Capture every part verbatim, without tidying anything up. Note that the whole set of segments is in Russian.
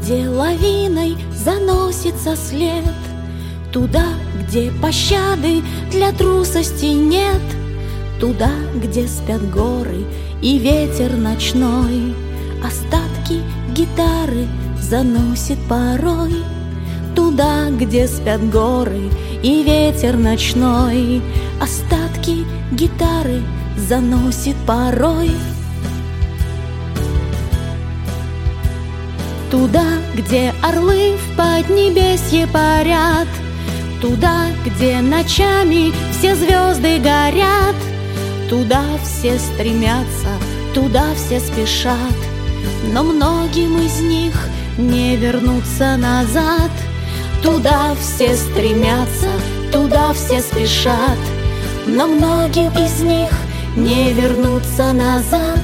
где лавиной заносится след, туда, где пощады для трусости нет, туда, где спят горы и ветер ночной, остатки гитары заносит порой. Туда, где спят горы и ветер ночной, остатки гитары заносит порой. Туда, где орлы в поднебесье парят, туда, где ночами все звезды горят, туда все стремятся, туда все спешат, но многим из них не вернуться назад. Туда все стремятся, туда все спешат, но многим из них не вернуться назад.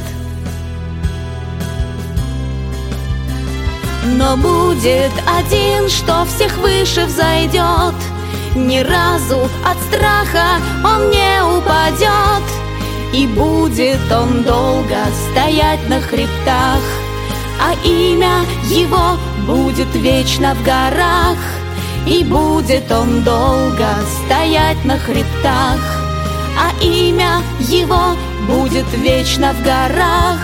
Но будет один, что всех выше взойдет, ни разу от страха он не упадет, и будет он долго стоять на хребтах, а имя его будет вечно в горах. И будет он долго стоять на хребтах, а имя его будет вечно в горах.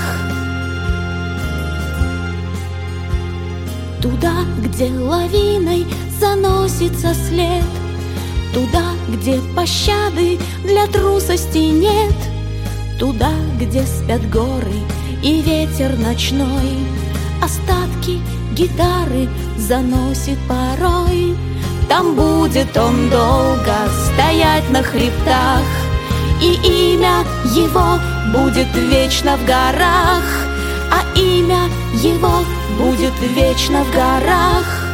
Туда, где лавиной заносится след, туда, где пощады для трусости нет, туда, где спят горы и ветер ночной, остатки гитары заносит порой. Там будет он долго стоять на хребтах, и имя его будет вечно в горах, а имя его будет вечно в горах.